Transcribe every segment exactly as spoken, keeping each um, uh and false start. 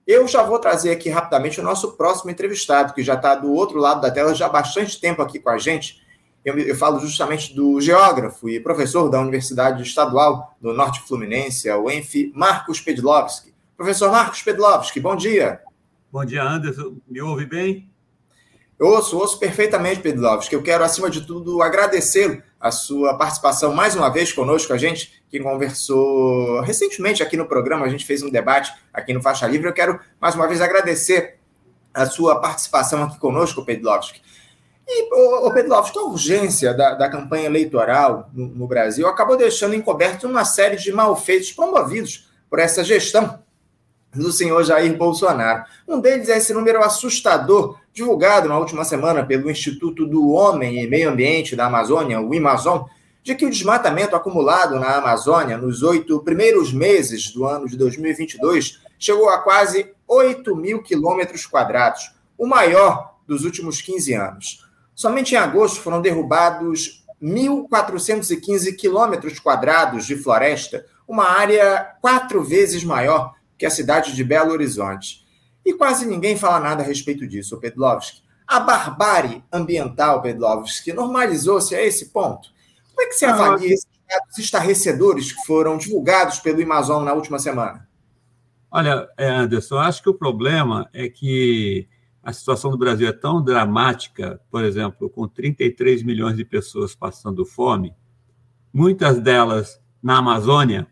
Eu já vou trazer aqui rapidamente o nosso próximo entrevistado, que já está do outro lado da tela já há bastante tempo aqui com a gente. Eu, eu falo justamente do geógrafo e professor da Universidade Estadual do Norte Fluminense, a U E N F, Marcos Pedlovski. Professor Marcos Pedlovski, bom dia. Bom dia, Anderson. Me ouve bem? Eu ouço, ouço perfeitamente, Pedlovski. Eu quero, acima de tudo, agradecê-lo a sua participação mais uma vez conosco, a gente que conversou recentemente aqui no programa, a gente fez um debate aqui no Faixa Livre. Eu quero, mais uma vez, agradecer a sua participação aqui conosco, Pedlovski. E, ô, Pedlovski, a urgência da, da campanha eleitoral no, no Brasil acabou deixando encoberto uma série de malfeitos promovidos por essa gestão do senhor Jair Bolsonaro. Um deles é esse número assustador, divulgado na última semana pelo Instituto do Homem e Meio Ambiente da Amazônia, o IMAZON, de que o desmatamento acumulado na Amazônia nos oito primeiros meses do ano de dois mil e vinte e dois chegou a quase oito mil quilômetros quadrados, o maior dos últimos quinze anos. Somente em agosto foram derrubados mil quatrocentos e quinze quilômetros quadrados de floresta, uma área quatro vezes maior que a cidade de Belo Horizonte. E quase ninguém fala nada a respeito disso, Pedlovski. A barbárie ambiental, Pedlovski, normalizou-se a esse ponto. Como é que você avalia esses dados estarrecedores que foram divulgados pelo IMAZON na última semana? Olha, Anderson, eu acho que o problema é que a situação do Brasil é tão dramática, por exemplo, com trinta e três milhões de pessoas passando fome, muitas delas na Amazônia,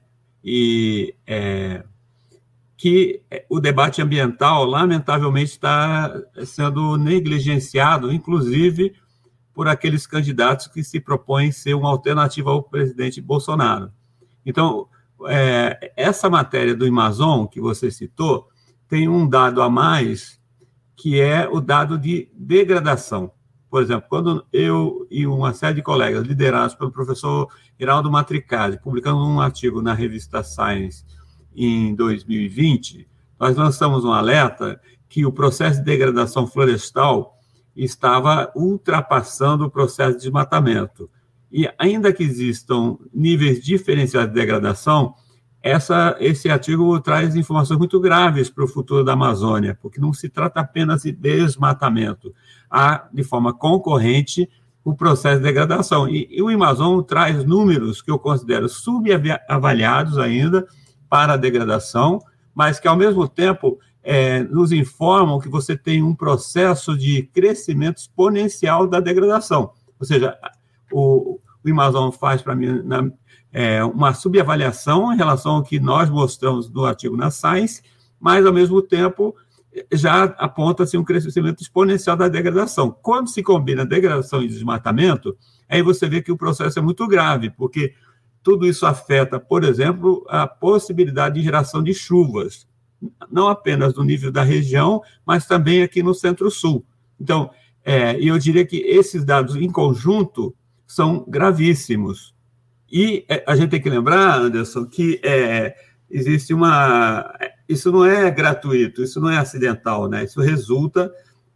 e é, que o debate ambiental, lamentavelmente, está sendo negligenciado, inclusive por aqueles candidatos que se propõem ser uma alternativa ao presidente Bolsonaro. Então, é, essa matéria do IMAZON, que você citou, tem um dado a mais, que é o dado de degradação. Por exemplo, quando eu e uma série de colegas, liderados pelo professor Heraldo Matricali, publicamos um artigo na revista Science em dois mil e vinte, nós lançamos um alerta que o processo de degradação florestal estava ultrapassando o processo de desmatamento. E ainda que existam níveis diferenciados de degradação, essa, esse artigo traz informações muito graves para o futuro da Amazônia, porque não se trata apenas de desmatamento, há, de forma concorrente, o processo de degradação. E, e o IMAZON traz números que eu considero subavaliados ainda para a degradação, mas que, ao mesmo tempo, é, nos informam que você tem um processo de crescimento exponencial da degradação. Ou seja, o, o IMAZON faz, para mim, na, é, uma subavaliação em relação ao que nós mostramos no artigo na Science, mas, ao mesmo tempo, já aponta-se um crescimento exponencial da degradação. Quando se combina degradação e desmatamento, aí você vê que o processo é muito grave, porque tudo isso afeta, por exemplo, a possibilidade de geração de chuvas, não apenas no nível da região, mas também aqui no Centro-Sul. Então, é, eu diria que esses dados em conjunto são gravíssimos. E é, a gente tem que lembrar, Anderson, que é, existe uma... Isso não é gratuito, isso não é acidental, né? Isso resulta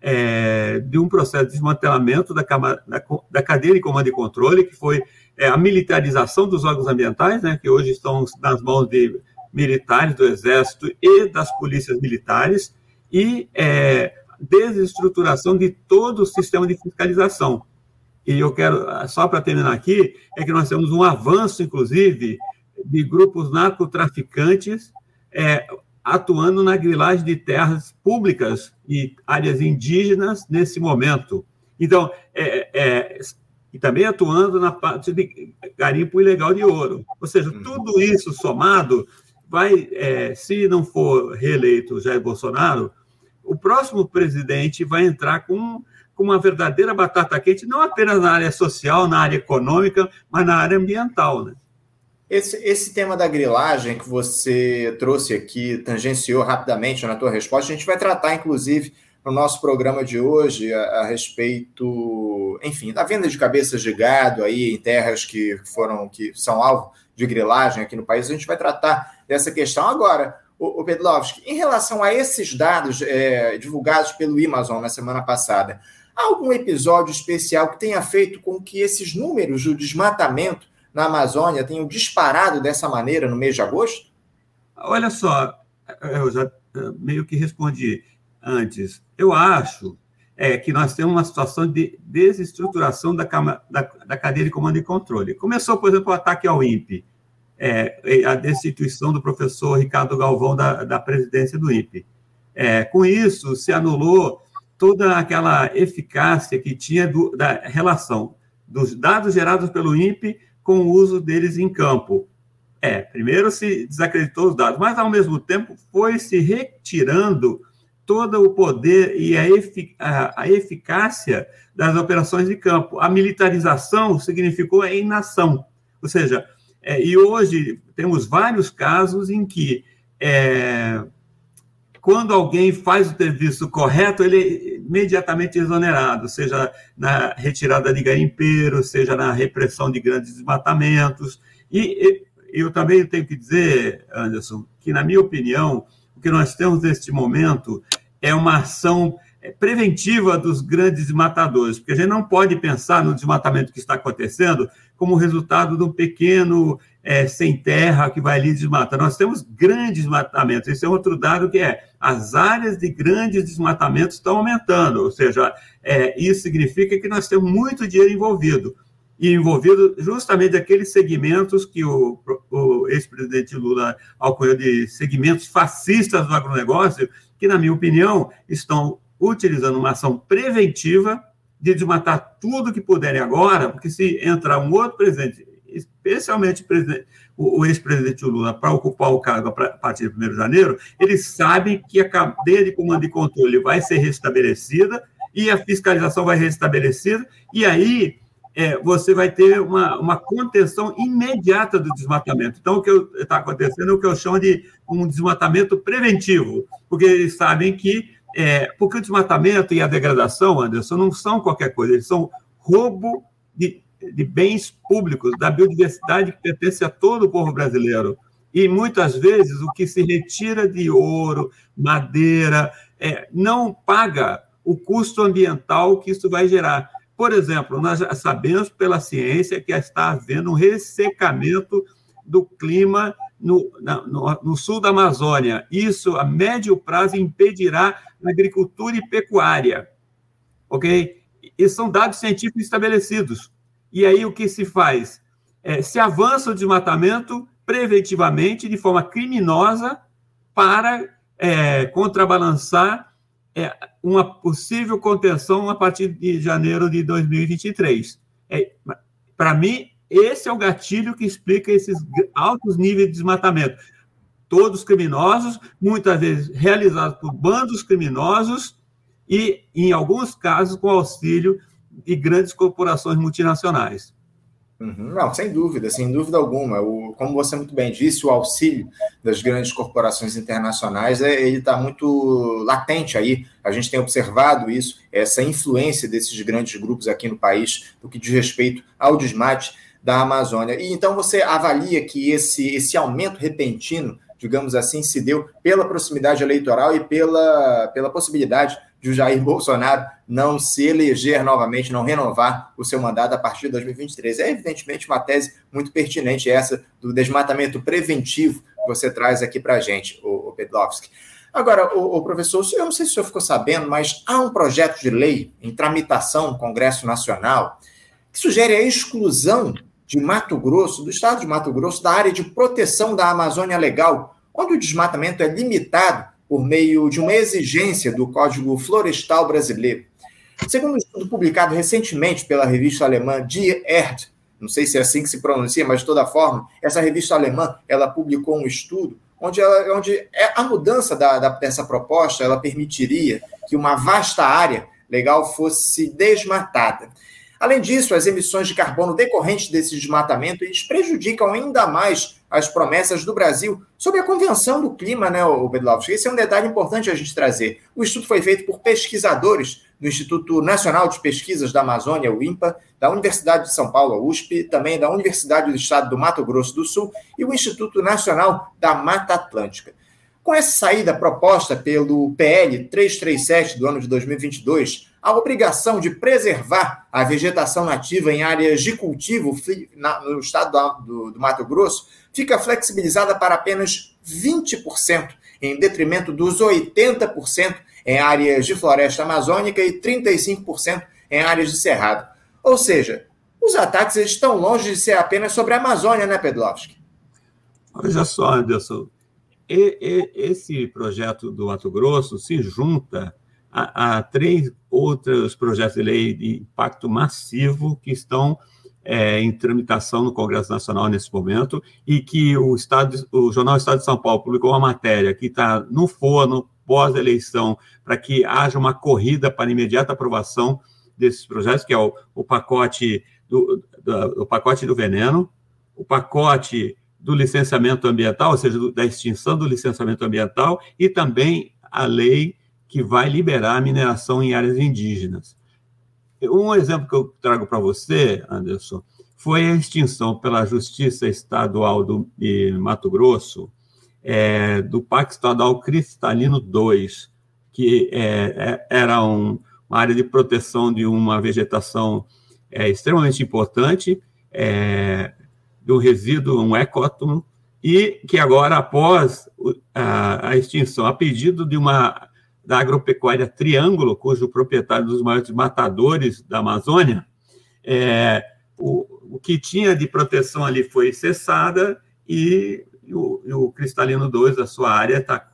é, de um processo de desmantelamento da, da, da cadeia de comando e controle, que foi é, a militarização dos órgãos ambientais, né, que hoje estão nas mãos de militares do Exército e das polícias militares, e é, desestruturação de todo o sistema de fiscalização. E eu quero, só para terminar aqui, é que nós temos um avanço, inclusive, de grupos narcotraficantes é, atuando na grilagem de terras públicas e áreas indígenas nesse momento. Então, é, é, e também atuando na parte de garimpo ilegal de ouro. Ou seja, tudo isso somado vai, é, se não for reeleito Jair Bolsonaro, o próximo presidente vai entrar com, com uma verdadeira batata quente, não apenas na área social, na área econômica, mas na área ambiental, né? Esse, esse tema da grilagem que você trouxe aqui, tangenciou rapidamente na tua resposta, a gente vai tratar, inclusive, no nosso programa de hoje, a, a respeito, enfim, da venda de cabeças de gado aí em terras que foram, que são alvo de grilagem aqui no país. A gente vai tratar dessa questão agora. O, o Pedlovski, em relação a esses dados é, divulgados pelo IMAZON na semana passada, há algum episódio especial que tenha feito com que esses números do desmatamento na Amazônia tenham disparado dessa maneira no mês de agosto? Olha só, eu já meio que respondi antes. Eu acho é, que nós temos uma situação de desestruturação da, da, da cadeia de comando e controle. Começou, por exemplo, o ataque ao INPE, é, a destituição do professor Ricardo Galvão da, da presidência do INPE. É, com isso, se anulou toda aquela eficácia que tinha do, da relação dos dados gerados pelo INPE com o uso deles em campo. É, primeiro se desacreditou os dados, mas, ao mesmo tempo, foi se retirando todo o poder e a, efic a, a eficácia das operações de campo. A militarização significou a inação. Ou seja, é, e hoje temos vários casos em que, é, quando alguém faz o serviço correto, ele é imediatamente exonerado, seja na retirada de garimpeiro, seja na repressão de grandes desmatamentos. E, e eu também tenho que dizer, Anderson, que, na minha opinião, o que nós temos neste momento é uma ação preventiva dos grandes desmatadores, porque a gente não pode pensar no desmatamento que está acontecendo como resultado de um pequeno é, sem terra que vai ali desmatar. Nós temos grandes desmatamentos. Esse é outro dado que é, as áreas de grandes desmatamentos estão aumentando, ou seja, é, isso significa que nós temos muito dinheiro envolvido, e envolvido justamente aqueles segmentos que o, o ex-presidente Lula alcunhou de segmentos fascistas do agronegócio, que, na minha opinião, estão utilizando uma ação preventiva de desmatar tudo que puderem agora, porque se entrar um outro presidente, especialmente o, presidente, o, o ex-presidente Lula, para ocupar o cargo a partir de primeiro de janeiro, eles sabem que a cadeia de comando e controle vai ser restabelecida e a fiscalização vai ser restabelecida, e aí é, você vai ter uma, uma contenção imediata do desmatamento. Então, o que está acontecendo é o que eu chamo de um desmatamento preventivo, porque eles sabem que É, porque o desmatamento e a degradação, Anderson, não são qualquer coisa, eles são roubo de, de bens públicos, da biodiversidade que pertence a todo o povo brasileiro. E, muitas vezes, o que se retira de ouro, madeira, é, não paga o custo ambiental que isso vai gerar. Por exemplo, nós já sabemos pela ciência que está havendo um ressecamento do clima no, no, no sul da Amazônia. Isso, a médio prazo, impedirá a agricultura e pecuária. Ok? E são dados científicos estabelecidos. E aí o que se faz? É, se avança o desmatamento preventivamente, de forma criminosa, para é, contrabalançar é, uma possível contenção a partir de janeiro de dois mil e vinte e três. É, para mim, esse é o gatilho que explica esses altos níveis de desmatamento. Todos criminosos, muitas vezes realizados por bandos criminosos e, em alguns casos, com auxílio de grandes corporações multinacionais. Uhum, não, sem dúvida, sem dúvida alguma. O, como você muito bem disse, o auxílio das grandes corporações internacionais é, ele está muito latente aí. A gente tem observado isso, essa influência desses grandes grupos aqui no país, no que diz respeito ao desmate da Amazônia. E então você avalia que esse, esse aumento repentino, digamos assim, se deu pela proximidade eleitoral e pela, pela possibilidade de o Jair Bolsonaro não se eleger novamente, não renovar o seu mandato a partir de dois mil e vinte e três. É evidentemente uma tese muito pertinente essa do desmatamento preventivo que você traz aqui para a gente, o Pedlowski. Agora, o, o professor, eu não sei se o senhor ficou sabendo, mas há um projeto de lei em tramitação no Congresso Nacional que sugere a exclusão de Mato Grosso, do estado de Mato Grosso, da área de proteção da Amazônia Legal, onde o desmatamento é limitado por meio de uma exigência do Código Florestal Brasileiro. Segundo um estudo publicado recentemente pela revista alemã Die Erde, não sei se é assim que se pronuncia, mas de toda forma, essa revista alemã, ela publicou um estudo onde, ela, onde a mudança da, da, dessa proposta, ela permitiria que uma vasta área legal fosse desmatada. Além disso, as emissões de carbono decorrentes desse desmatamento eles prejudicam ainda mais as promessas do Brasil sobre a Convenção do Clima, né, Pedlowski? Esse é um detalhe importante a gente trazer. O estudo foi feito por pesquisadores do Instituto Nacional de Pesquisas da Amazônia, o INPA, da Universidade de São Paulo, a U S P, também da Universidade do Estado do Mato Grosso do Sul e o Instituto Nacional da Mata Atlântica. Com essa saída proposta pelo P L trezentos e trinta e sete do ano de dois mil e vinte e dois, a obrigação de preservar a vegetação nativa em áreas de cultivo no estado do Mato Grosso fica flexibilizada para apenas vinte por cento em detrimento dos oitenta por cento em áreas de floresta amazônica e trinta e cinco por cento em áreas de cerrado. Ou seja, os ataques estão longe de ser apenas sobre a Amazônia, né, Pedlovski? Olha só, Anderson, e, e, esse projeto do Mato Grosso se junta a, a três outros projetos de lei de impacto massivo que estão é, em tramitação no Congresso Nacional nesse momento e que o, Estado, o Jornal Estado de São Paulo publicou uma matéria que está no forno pós-eleição para que haja uma corrida para imediata aprovação desses projetos, que é o, o pacote do, do, o pacote do veneno, o pacote do licenciamento ambiental, ou seja, do, da extinção do licenciamento ambiental, e também a lei que vai liberar a mineração em áreas indígenas. Um exemplo que eu trago para você, Anderson, foi a extinção pela Justiça Estadual do, de Mato Grosso é, do Parque Estadual Cristalino dois, que é, é, era um, uma área de proteção de uma vegetação é, extremamente importante, é, do resíduo, um ecótono, e que agora, após a, a extinção, a pedido de uma, da agropecuária Triângulo, cujo proprietário dos maiores matadores da Amazônia, é, o, o que tinha de proteção ali foi cessada e, e, o, e o Cristalino dois, a sua área, está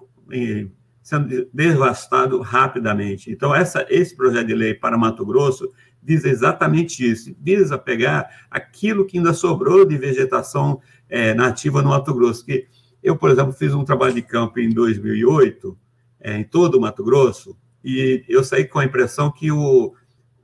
sendo devastado rapidamente. Então, essa, esse projeto de lei para Mato Grosso diz exatamente isso, visa pegar aquilo que ainda sobrou de vegetação é, nativa no Mato Grosso. Que eu, por exemplo, fiz um trabalho de campo em dois mil e oito, é, em todo o Mato Grosso, e eu saí com a impressão que o,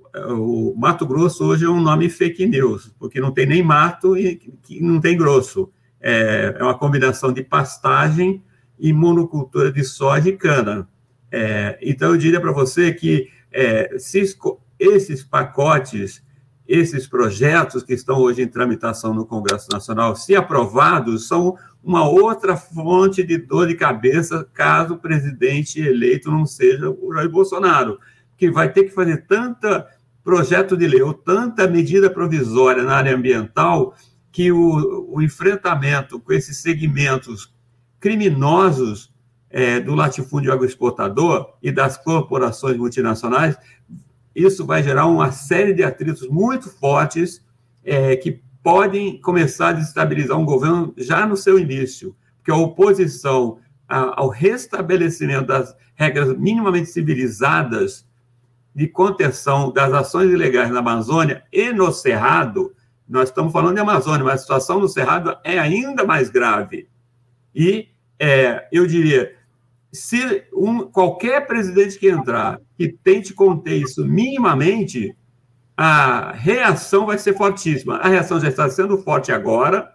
o Mato Grosso hoje é um nome fake news, porque não tem nem mato e que não tem grosso. É, é uma combinação de pastagem e monocultura de soja e cana. É, então, eu diria para você que é, se esses pacotes, esses projetos que estão hoje em tramitação no Congresso Nacional, se aprovados, são uma outra fonte de dor de cabeça caso o presidente eleito não seja o Jair Bolsonaro, que vai ter que fazer tanta projeto de lei ou tanta medida provisória na área ambiental que o, o enfrentamento com esses segmentos criminosos é, do latifúndio agroexportador e das corporações multinacionais, isso vai gerar uma série de atritos muito fortes é, que podem começar a desestabilizar um governo já no seu início, porque a oposição a, ao restabelecimento das regras minimamente civilizadas de contenção das ações ilegais na Amazônia e no Cerrado, nós estamos falando de Amazônia, mas a situação no Cerrado é ainda mais grave. E é, eu diria, se um, qualquer presidente que entrar que tente conter isso minimamente, a reação vai ser fortíssima. A reação já está sendo forte agora.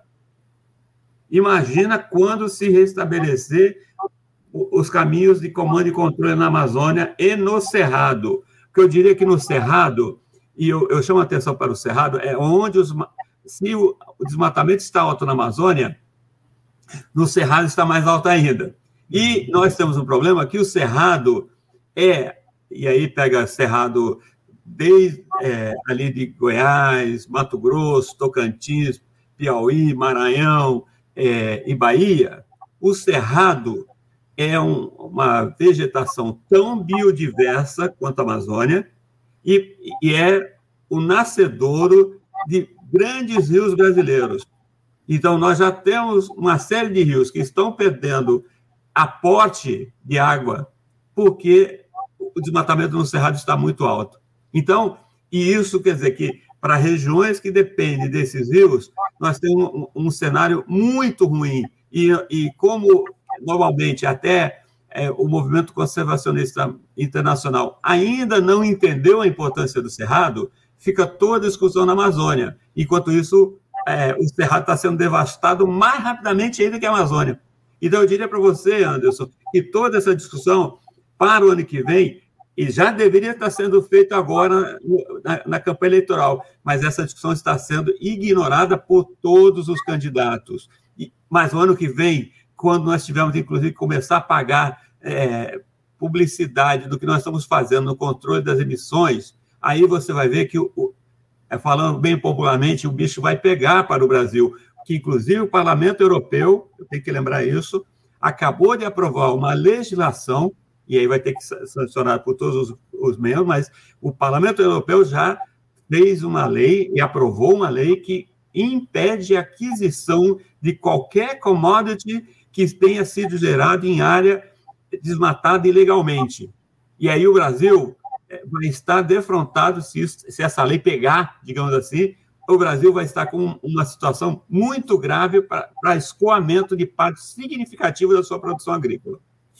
Imagina quando se restabelecer os caminhos de comando e controle na Amazônia e no Cerrado. Porque eu diria que no Cerrado, e eu, eu chamo a atenção para o Cerrado, é onde os, se o, o desmatamento está alto na Amazônia, no Cerrado está mais alto ainda. E nós temos um problema que o Cerrado é, e aí pega Cerrado desde é, ali de Goiás, Mato Grosso, Tocantins, Piauí, Maranhão é, e Bahia, o Cerrado é um, uma vegetação tão biodiversa quanto a Amazônia e, e é o nascedouro de grandes rios brasileiros. Então, nós já temos uma série de rios que estão perdendo aporte de água porque o desmatamento no Cerrado está muito alto. Então, e isso quer dizer que, para regiões que dependem desses rios, nós temos um, um cenário muito ruim. E, e como, normalmente, até é, o movimento conservacionista internacional ainda não entendeu a importância do Cerrado, fica toda a discussão na Amazônia. Enquanto isso, é, o Cerrado está sendo devastado mais rapidamente ainda que a Amazônia. Então, eu diria para você, Anderson, que toda essa discussão, para o ano que vem, e já deveria estar sendo feito agora na, na campanha eleitoral, mas essa discussão está sendo ignorada por todos os candidatos. E, mas o ano que vem, quando nós tivermos, inclusive, que começar a pagar é, publicidade do que nós estamos fazendo no controle das emissões, aí você vai ver que, o, o, falando bem popularmente, o bicho vai pegar para o Brasil, que, inclusive, o Parlamento Europeu, eu tenho que lembrar isso, acabou de aprovar uma legislação, e aí vai ter que ser sancionado por todos os, os membros, mas o Parlamento Europeu já fez uma lei e aprovou uma lei que impede a aquisição de qualquer commodity que tenha sido gerado em área desmatada ilegalmente. E aí o Brasil vai estar defrontado se, isso, se essa lei pegar, digamos assim, o Brasil vai estar com uma situação muito grave para, para escoamento de parte significativa da sua produção agrícola.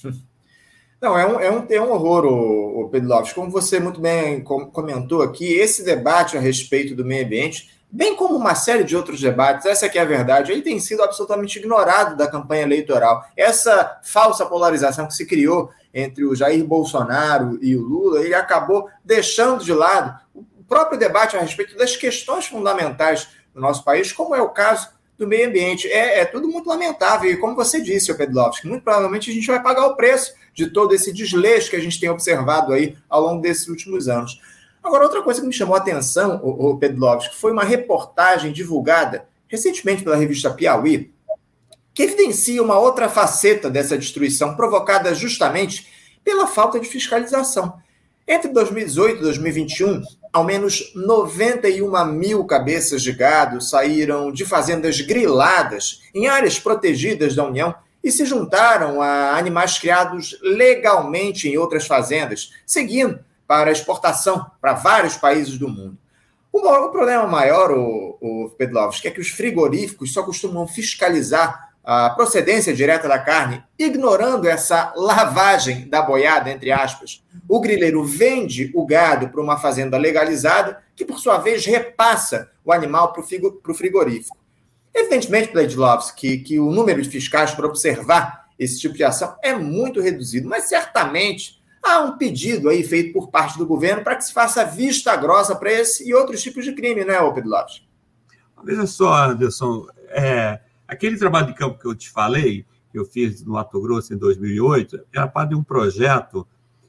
Não, é um, é um, é um horror, o, o Pedro Lopes. Como você muito bem comentou aqui, esse debate a respeito do meio ambiente, bem como uma série de outros debates, essa que é a verdade, ele tem sido absolutamente ignorado da campanha eleitoral. Essa falsa polarização que se criou entre o Jair Bolsonaro e o Lula, ele acabou deixando de lado o próprio debate a respeito das questões fundamentais do nosso país, como é o caso do meio ambiente. É, é tudo muito lamentável, e como você disse, Pedro Lopes, que muito provavelmente a gente vai pagar o preço de todo esse desleixo que a gente tem observado aí ao longo desses últimos anos. Agora, outra coisa que me chamou a atenção, o Pedro Lopes, que foi uma reportagem divulgada recentemente pela revista Piauí, que evidencia uma outra faceta dessa destruição provocada justamente pela falta de fiscalização. Entre dois mil e dezoito e dois mil e vinte e um, ao menos noventa e uma mil cabeças de gado saíram de fazendas griladas em áreas protegidas da União e se juntaram a animais criados legalmente em outras fazendas, seguindo para exportação para vários países do mundo. O, o problema maior, o, o Pedro Lopes, é que os frigoríficos só costumam fiscalizar a procedência direta da carne, ignorando essa lavagem da boiada, entre aspas. O grileiro vende o gado para uma fazenda legalizada, que, por sua vez, repassa o animal para o frigorífico. Evidentemente, Pedro Lopes, que, que o número de fiscais para observar esse tipo de ação é muito reduzido, mas certamente há um pedido aí feito por parte do governo para que se faça vista grossa para esse e outros tipos de crime, não é, Pedro Lopes? Veja só, Anderson, é, aquele trabalho de campo que eu te falei, que eu fiz no Mato Grosso em dois mil e oito, era parte de um projeto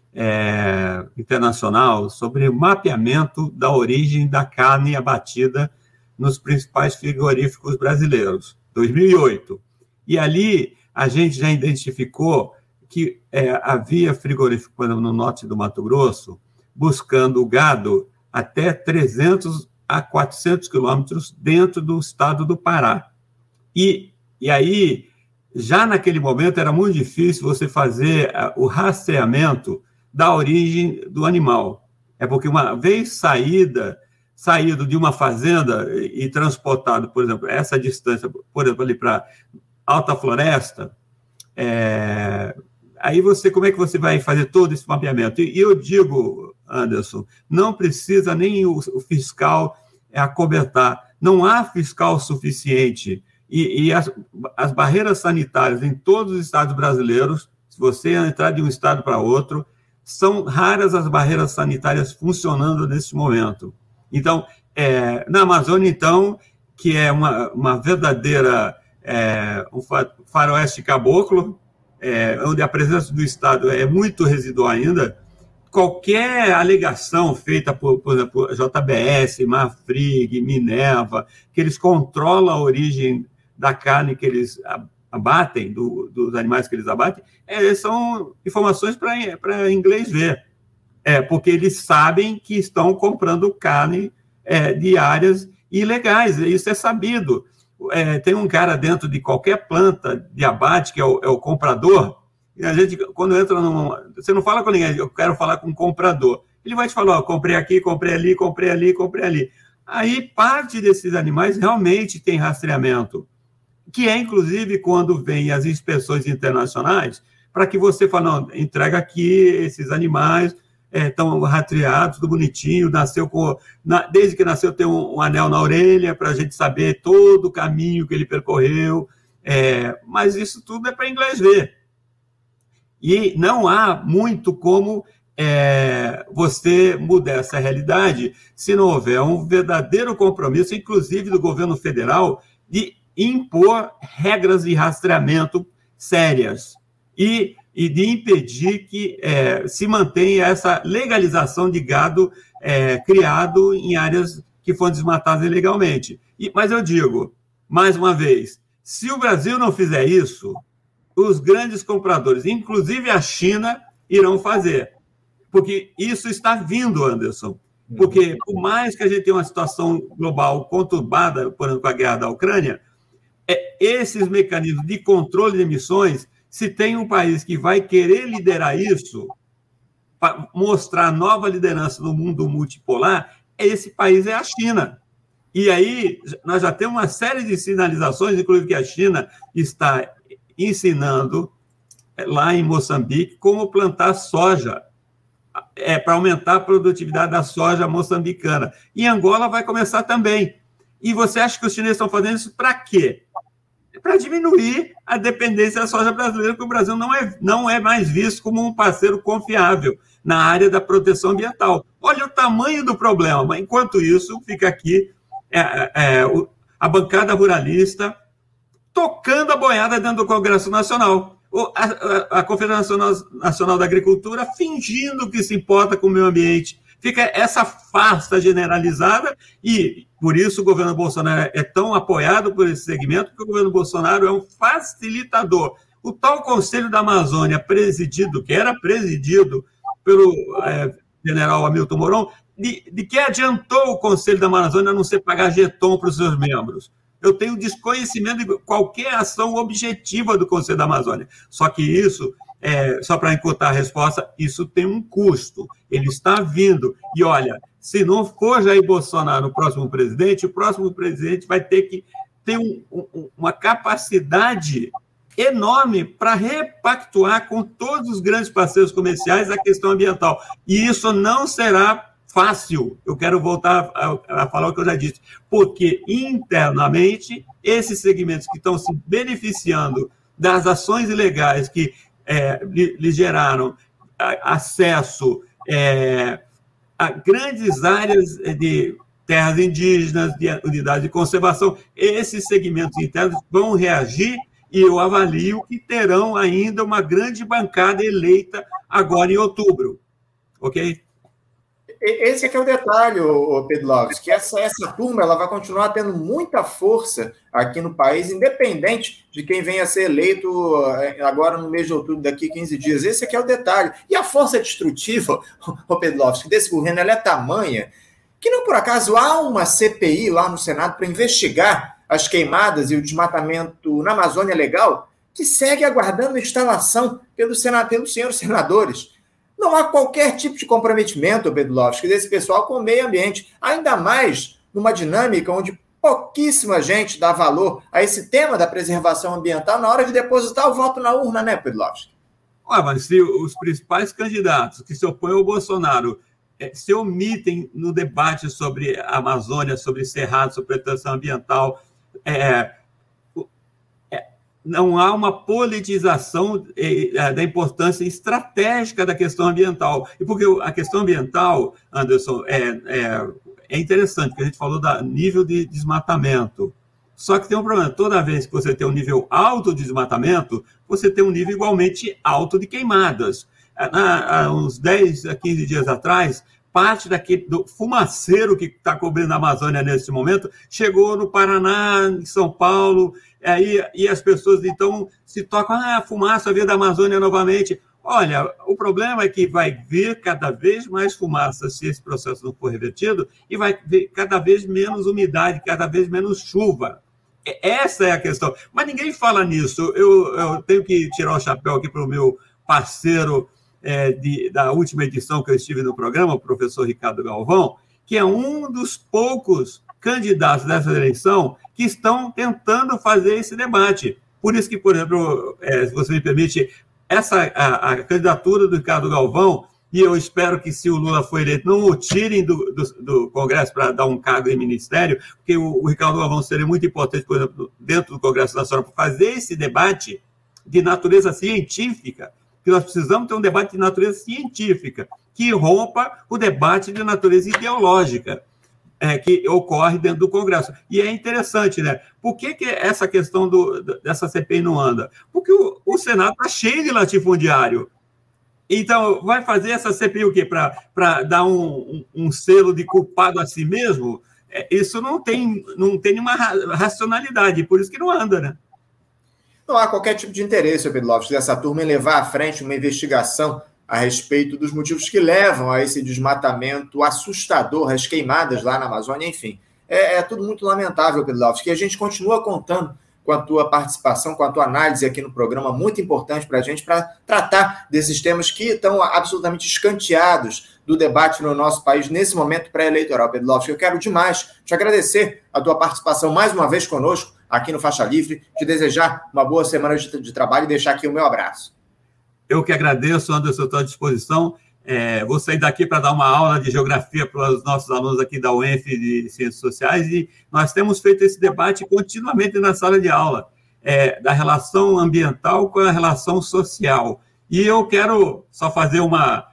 é, internacional sobre o mapeamento da origem da carne abatida nos principais frigoríficos brasileiros, dois mil e oito. E ali a gente já identificou que é, havia frigorífico no norte do Mato Grosso buscando o gado até trezentos a quatrocentos quilômetros dentro do estado do Pará. E, e aí, já naquele momento, era muito difícil você fazer o rastreamento da origem do animal. É porque uma vez saída, saído de uma fazenda e transportado, por exemplo, essa distância, por exemplo, ali para Alta Floresta, é, aí você, como é que você vai fazer todo esse mapeamento? E eu digo, Anderson, não precisa nem o, o fiscal acobertar, não há fiscal suficiente. E, e as, as barreiras sanitárias em todos os estados brasileiros, se você entrar de um estado para outro, são raras as barreiras sanitárias funcionando nesse momento. Então, é, na Amazônia, então, que é uma, uma verdadeira é, um faroeste caboclo, é, onde a presença do Estado é muito residual ainda, qualquer alegação feita por, por exemplo, J B S, Marfrig, Minerva, que eles controlam a origem da carne que eles abatem, do, dos animais que eles abatem, é, são informações para inglês ver. É, porque eles sabem que estão comprando carne é, de áreas ilegais, isso é sabido. É, tem um cara dentro de qualquer planta de abate, que é o, é o comprador, e a gente, quando entra num... Você não fala com ninguém, eu quero falar com o comprador. Ele vai te falar, ó, comprei aqui, comprei ali, comprei ali, comprei ali. Aí, parte desses animais realmente tem rastreamento, que é, inclusive, quando vem as inspeções internacionais, para que você fale, não, entrega aqui esses animais, estão é, rastreados, tudo bonitinho, nasceu com, na, desde que nasceu tem um, um anel na orelha, para a gente saber todo o caminho que ele percorreu, é, mas isso tudo é para inglês ver. E não há muito como é, você mudar essa realidade se não houver um verdadeiro compromisso, inclusive do governo federal, de impor regras de rastreamento sérias e, e de impedir que é, se mantenha essa legalização de gado é, criado em áreas que foram desmatadas ilegalmente. E, mas eu digo, mais uma vez, se o Brasil não fizer isso, os grandes compradores, inclusive a China, irão fazer. Porque isso está vindo, Anderson. Porque, por mais que a gente tenha uma situação global conturbada, por exemplo, com a guerra da Ucrânia, é, esses mecanismos de controle de emissões, se tem um país que vai querer liderar isso, para mostrar nova liderança no mundo multipolar, esse país é a China. E aí, nós já temos uma série de sinalizações, inclusive que a China está ensinando, lá em Moçambique, como plantar soja, é, para aumentar a produtividade da soja moçambicana. E Angola vai começar também. E você acha que os chineses estão fazendo isso para quê? Para diminuir a dependência da soja brasileira, porque o Brasil não é, não é mais visto como um parceiro confiável na área da proteção ambiental. Olha o tamanho do problema. Mas, enquanto isso, fica aqui é, é, a bancada ruralista tocando a boiada dentro do Congresso Nacional. A, a, a Confederação Nacional da Agricultura fingindo que se importa com o meio ambiente. Fica essa farsa generalizada e, por isso, o governo Bolsonaro é tão apoiado por esse segmento, porque o governo Bolsonaro é um facilitador. O tal Conselho da Amazônia, presidido, que era presidido pelo é, general Hamilton Mourão, de, de que adiantou o Conselho da Amazônia a não ser pagar jeton para os seus membros? Eu tenho desconhecimento de qualquer ação objetiva do Conselho da Amazônia. Só que isso, é, só para encurtar a resposta, isso tem um custo. Ele está vindo. E, olha, se não for Jair Bolsonaro o próximo presidente, o próximo presidente vai ter que ter um, um, uma capacidade enorme para repactuar com todos os grandes parceiros comerciais a questão ambiental. E isso não será fácil. Eu quero voltar a, a falar o que eu já disse, porque internamente esses segmentos que estão se beneficiando das ações ilegais que é, lhe, lhe geraram a, acesso é, a grandes áreas de terras indígenas, de unidade de conservação, esses segmentos internos vão reagir e eu avalio que terão ainda uma grande bancada eleita agora em outubro. Ok? Esse é que é o detalhe, Pedro Lopes, que essa, essa turma ela vai continuar tendo muita força aqui no país, independente de quem venha a ser eleito agora no mês de outubro, daqui a quinze dias. Esse é que é o detalhe. E a força destrutiva, Pedro Lopes, desse governo ela é tamanha que não por acaso há uma C P I lá no Senado para investigar as queimadas e o desmatamento na Amazônia Legal, que segue aguardando a instalação pelos, senado, pelos senhores senadores. Não há qualquer tipo de comprometimento, Pedro Lopes, desse pessoal com o meio ambiente, ainda mais numa dinâmica onde pouquíssima gente dá valor a esse tema da preservação ambiental na hora de depositar o voto na urna, né, Pedro Lopes? Ah, mas se os principais candidatos que se opõem ao Bolsonaro se omitem no debate sobre a Amazônia, sobre Cerrado, sobre proteção ambiental, é, não há uma politização da importância estratégica da questão ambiental. E porque a questão ambiental, Anderson, é, é, é interessante, porque a gente falou do nível de desmatamento. Só que tem um problema. Toda vez que você tem um nível alto de desmatamento, você tem um nível igualmente alto de queimadas. Há uns dez a quinze dias atrás, parte daquele, do fumaceiro que está cobrindo a Amazônia nesse momento chegou no Paraná, em São Paulo, aí, e as pessoas então se tocam, ah, a fumaça veio da Amazônia novamente. Olha, o problema é que vai vir cada vez mais fumaça se esse processo não for revertido e vai vir cada vez menos umidade, cada vez menos chuva. Essa é a questão. Mas ninguém fala nisso. Eu, eu tenho que tirar o chapéu aqui para o meu parceiro É, de, da última edição que eu estive no programa, o professor Ricardo Galvão, que é um dos poucos candidatos dessa eleição que estão tentando fazer esse debate. Por isso que, por exemplo, é, se você me permite, essa, a, a candidatura do Ricardo Galvão, e eu espero que, se o Lula for eleito, não o tirem do, do, do Congresso para dar um cargo em ministério, porque o, o Ricardo Galvão seria muito importante, por exemplo, dentro do Congresso Nacional, para fazer esse debate de natureza científica, que nós precisamos ter um debate de natureza científica, que rompa o debate de natureza ideológica, é, que ocorre dentro do Congresso. E é interessante, né? Por que, que essa questão do, dessa C P I não anda? Porque o, o Senado está cheio de latifundiário. Então, vai fazer essa C P I o quê? Para dar um, um, um selo de culpado a si mesmo? É, isso não tem, não tem nenhuma racionalidade, por isso que não anda, né? Não há qualquer tipo de interesse, Pedro Lopes, dessa turma em levar à frente uma investigação a respeito dos motivos que levam a esse desmatamento assustador, as queimadas lá na Amazônia, enfim. É, é tudo muito lamentável, Pedro Lopes, que a gente continua contando com a tua participação, com a tua análise aqui no programa, muito importante para a gente, para tratar desses temas que estão absolutamente escanteados do debate no nosso país nesse momento pré-eleitoral, Pedro Lopes. Eu quero demais te agradecer a tua participação mais uma vez conosco aqui no Faixa Livre, te desejar uma boa semana de, de trabalho e deixar aqui o meu abraço. Eu que agradeço, Anderson, estou à disposição. É, vou sair daqui para dar uma aula de geografia para os nossos alunos aqui da U E N F de Ciências Sociais, e nós temos feito esse debate continuamente na sala de aula, é, da relação ambiental com a relação social. E eu quero só fazer uma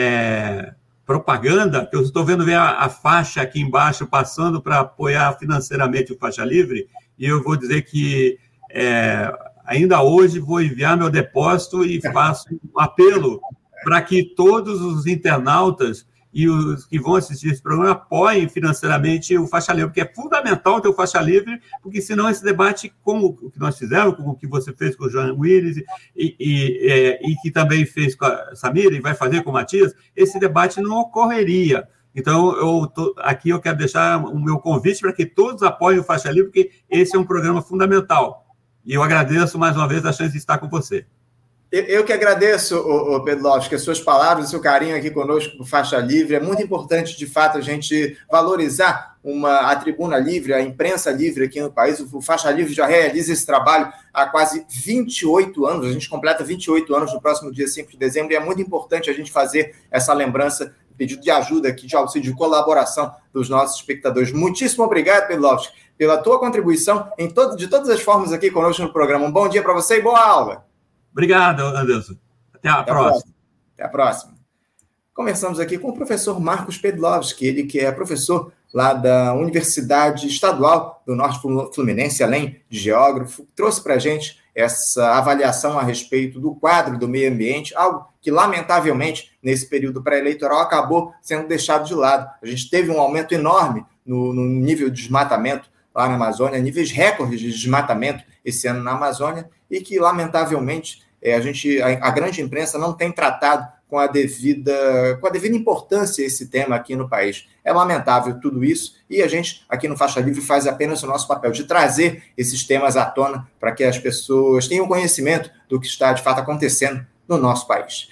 é, propaganda, que eu estou vendo ver a, a faixa aqui embaixo passando para apoiar financeiramente o Faixa Livre, e eu vou dizer que é, ainda hoje vou enviar meu depósito e faço um apelo para que todos os internautas e os que vão assistir esse programa apoiem financeiramente o Faixa Livre, porque é fundamental ter o Faixa Livre, porque senão esse debate, como o que nós fizemos, como o que você fez com o João Willis, e, e, é, e que também fez com a Samira e vai fazer com o Matias, esse debate não ocorreria. Então, eu tô, aqui eu quero deixar o meu convite para que todos apoiem o Faixa Livre, porque esse é um programa fundamental. E eu agradeço mais uma vez a chance de estar com você. Eu que agradeço, Pedro Lopes, que as suas palavras, o seu carinho aqui conosco no Faixa Livre. É muito importante, de fato, a gente valorizar uma, a tribuna livre, a imprensa livre aqui no país. O Faixa Livre já realiza esse trabalho há quase vinte e oito anos. A gente completa vinte e oito anos no próximo dia cinco de dezembro, e é muito importante a gente fazer essa lembrança, pedido de ajuda aqui, de auxílio, de colaboração dos nossos espectadores. Muitíssimo obrigado, Pedro Lopes, pela tua contribuição em todo, de todas as formas aqui conosco no programa. Um bom dia para você e boa aula. Obrigado, Anderson. Até a Até próxima. A próxima. Até a próxima. Conversamos aqui com o professor Marcos Pedlovski, ele que é professor lá da Universidade Estadual do Norte Fluminense, além de geógrafo, trouxe para a gente essa avaliação a respeito do quadro do meio ambiente, algo que, lamentavelmente, nesse período pré-eleitoral, acabou sendo deixado de lado. A gente teve um aumento enorme no, no nível de desmatamento lá na Amazônia, níveis recordes de desmatamento esse ano na Amazônia, e que, lamentavelmente, é, a, gente, a, a grande imprensa não tem tratado com a, devida, com a devida importância esse tema aqui no país. É lamentável tudo isso, e a gente, aqui no Faixa Livre, faz apenas o nosso papel de trazer esses temas à tona para que as pessoas tenham conhecimento do que está, de fato, acontecendo no nosso país.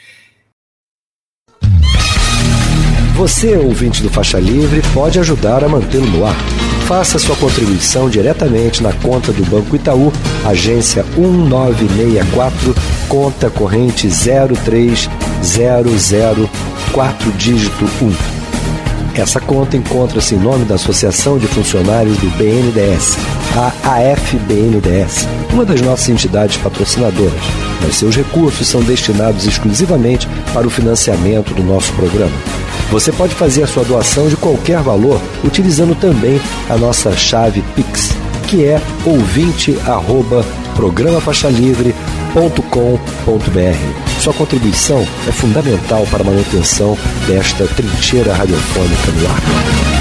Você, ouvinte do Faixa Livre, pode ajudar a mantê-lo no ar. Faça sua contribuição diretamente na conta do Banco Itaú, agência um nove seis quatro, conta corrente zero três zero zero quatro, dígito um. Essa conta encontra-se em nome da Associação de Funcionários do B N D E S, a A F B N D E S, uma das nossas entidades patrocinadoras, mas seus recursos são destinados exclusivamente para o financiamento do nosso programa. Você pode fazer a sua doação de qualquer valor utilizando também a nossa chave Pix, que é ouvinte arroba programa faixa livre ponto com ponto b r. Sua contribuição é fundamental para a manutenção desta trincheira radiofônica no ar.